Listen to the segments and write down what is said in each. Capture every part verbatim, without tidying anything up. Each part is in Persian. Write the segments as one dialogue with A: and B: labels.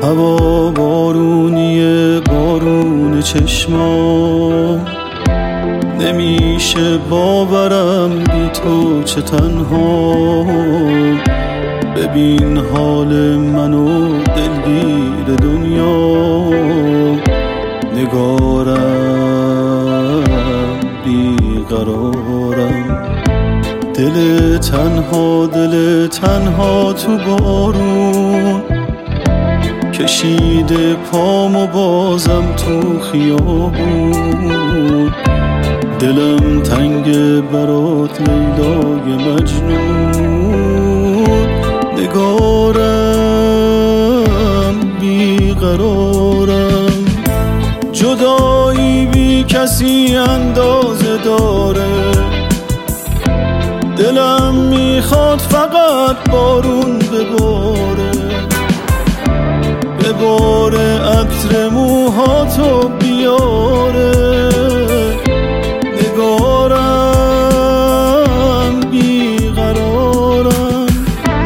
A: هوا بارونیه، بارون چشما، نمیشه باورم بی تو چه تنها. ببین حال منو دلگیر دنیا، نگارم بیقرارم، دل تنها دل تنها تو بارون، کشیده پامو بازم تو خیابون. دلم تنگ برات لیلای مجنون، نگارم بیقرارم. جدایی بی کسی اندازه داره، دلم میخواد فقط بارون بباره، بباره عطر موهاتو بیاره. نگارم بیقرارم.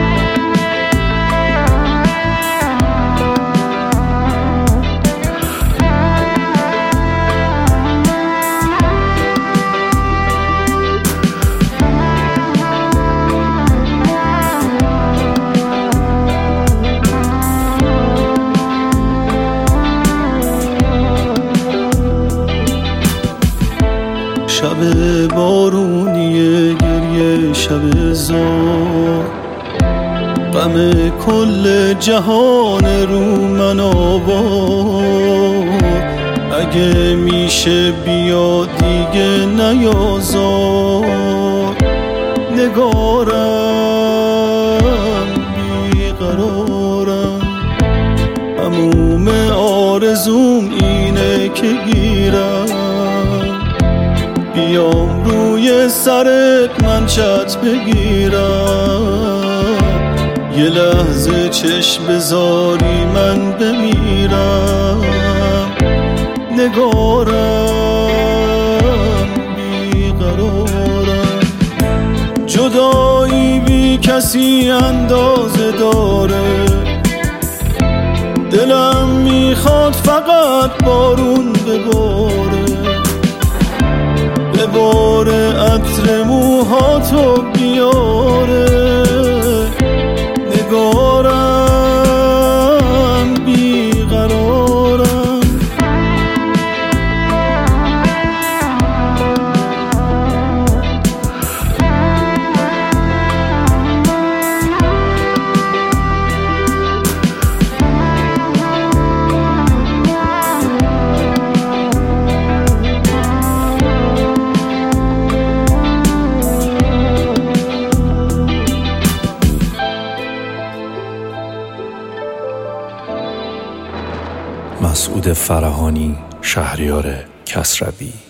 A: شب بارونیه، گریه شب زار، غم کل جهان رو من آوار. اگه میشه بیا دیگه نیازار، نگارم بیقرارم. هموم آرزوم اینه که گیرم، بیام روی سرت من چت بگیرم. یه لحظه چشم بذاری من بمیرم، نگارم بیقرارم. جدایی بی کسی اندازه داره، دلم میخواد فقط بارون بباره، بباره عطر موهاتو بیاره. نگارم بیقرارم.
B: مسعود فرهانی، شهریار کسروی.